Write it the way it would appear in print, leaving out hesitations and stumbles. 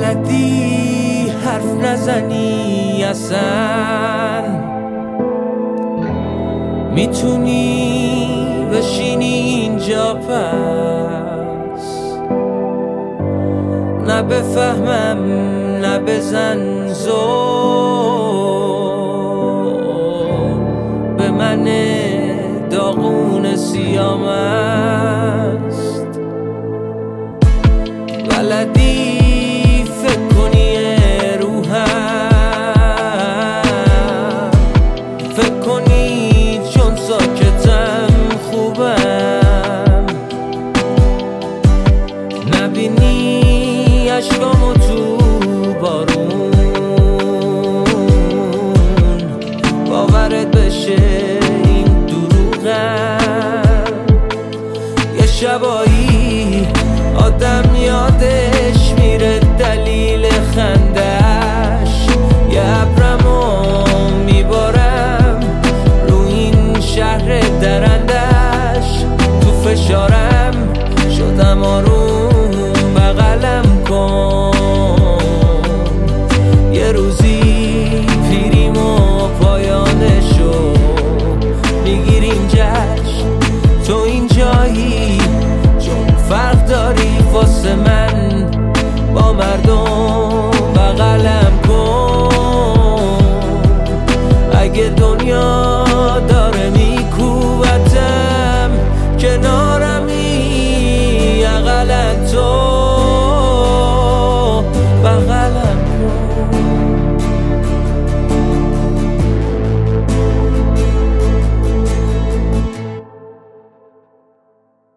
بلدی حرف نزنی اصلا، میتونی بشینی اینجا پس، نه بفهمم نه بزن زور به من داغون سیام است. بلدی فکر کنی روحم، فکر کنی چون ساکتم خوبم، نبینی عشقامو تو بارون، باورت بشه این دروغم. یه شبایی آدم یادش میره دلیل خندش، یه ابرمو میبارم رو این شهر درندش، تو فشارم شدم آروم بغلم کن، یه روزی پیریم و پایانشو میگیریم جشن، تو این جایی چون فرق داری واسه من با مردم، بغلم کن اگه دنیا